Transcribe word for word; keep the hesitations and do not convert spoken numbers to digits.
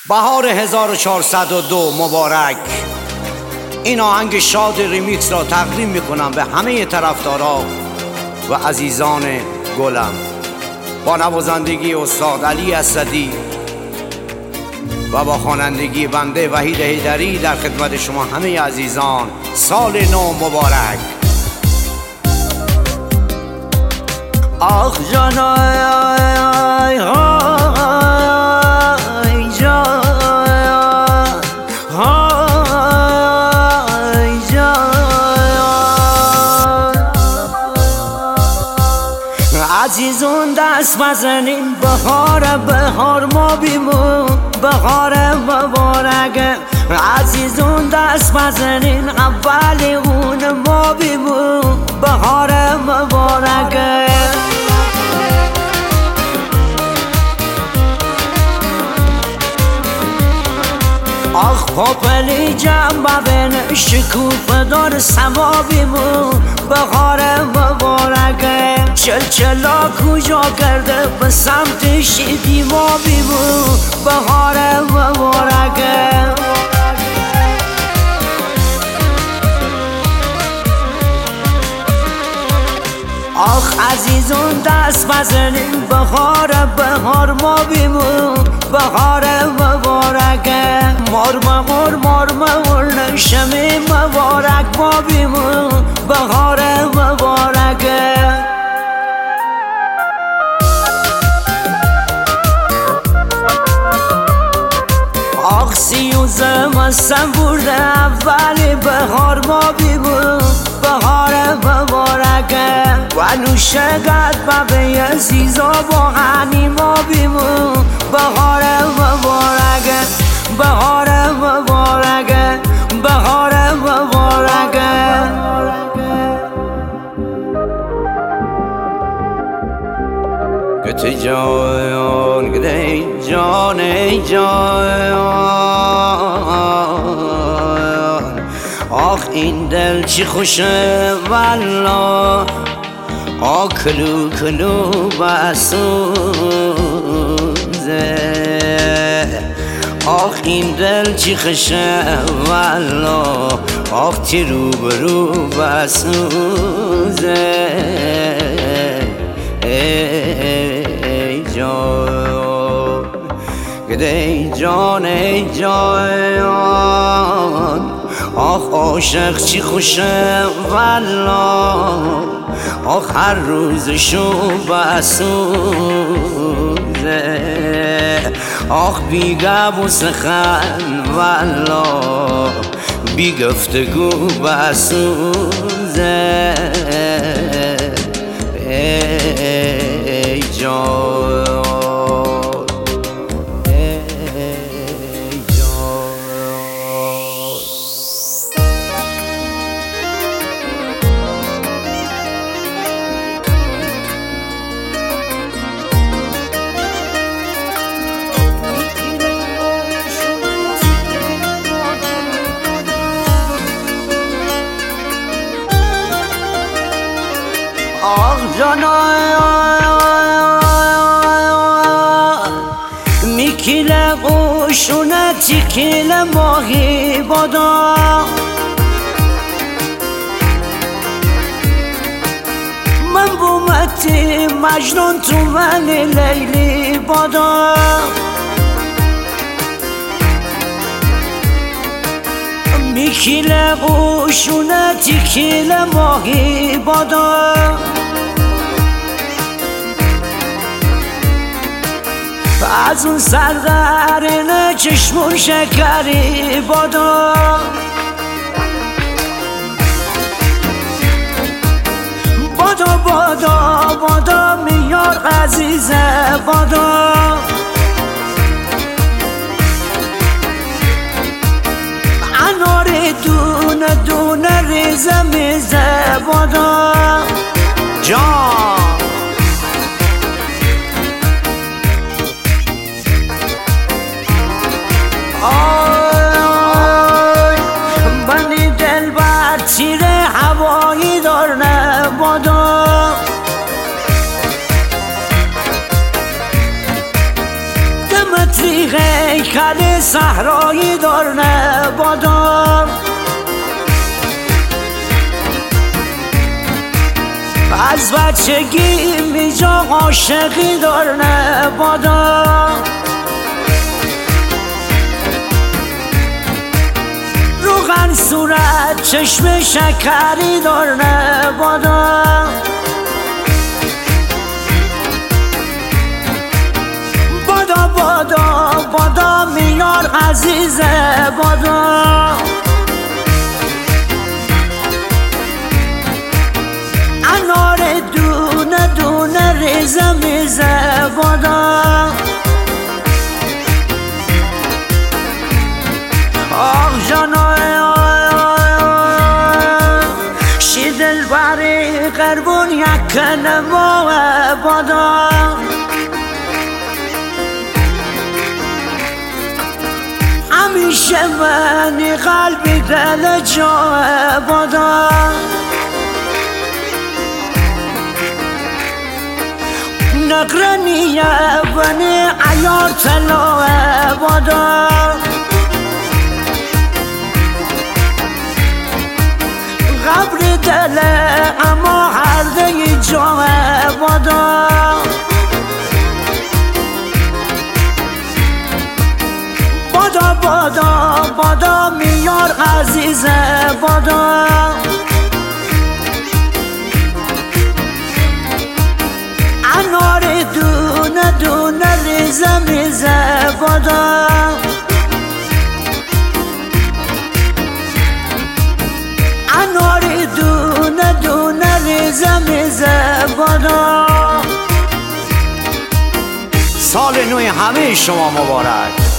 بهار هزار و چهارصد و دو مبارک. این آهنگ شاد ریمیکس را تقدیم میکنم به همه طرفدارا و عزیزان گلم با نوازندگی استاد علی اسدی و با خوانندگی بنده وحید حیدری. در خدمت شما همه عزیزان سال نو مبارک. آخ جان آی آی آی جان آی جان عزیزون دست بزنین بهار بهار ما بیمون بهار مبارک. عزیزون دست بزنین اول اون ما بیمون بهار مبارک. آخ پاپلی جنبه بین شکوفه دار سما بیمون بهار مبارک. چلچلا کجا کرده به سمت شیدی ما بیمون بهار مبارک. آخ عزیزون دست بزنین بهار بهار ما بیمون بهار مبارک. مارما مار مار نشمی مبارک ما بیمون بهار مبارک. آخ سیوزه مستم برده اولی بهار ما بیمون بهار مبارک. و نوشگت و به عزیزا با غنی ما بیمون بهار مبارک بهار مبارک بهار مبارک. گتی جان گتی جان ای جان آخ این دل چی خوشه والله. آ کلو کلو بسوزه آخ این دل چی خوشه والله. آخ تی رو برو بسوزه ای جان گدی جان ای جان آخ عاشق چی خوشه والله. آخ هر روزشو بسوزه آخ بی گب و سخن والله بی گفتگو بسوزه ای جان آخ جان میکیله قوشونه تیکیله ماهی بادا. من بومتی مجنون تو من لیلی بادا. میکیله قوشونه تیکیله ماهی بادا. از اون سرقرینه چشمون شکری بادا. بادا بادا بادا میار عزیزه بادا. انار دونه دونه ریزه میزه بادا. جان آی بندی دل بر تیر هوایی دار نبادا. عطری هیکل صحرایی دارنه بادا، از بچگی میجا عاشقی دارنه بادا. روغن صورت چشم شکری دارنه بادا، بادا بادا بادا میار عزیزه بادا. انار دونه دونه ریزه میزه بادا، آه جانای شی دلبری قربون یک نمو بادا. همیشه منی قلبی دل جا بادا، نقرنیه بنی عیار تلو بادا. قبر دله اما هرده جا بادا، بادا بادا بادا میار عزیزه بادا. انار دونه دونه ریزه میزه بادا، انار دونه دونه ریزه میزه بادا. سال نو همه شما مبارک.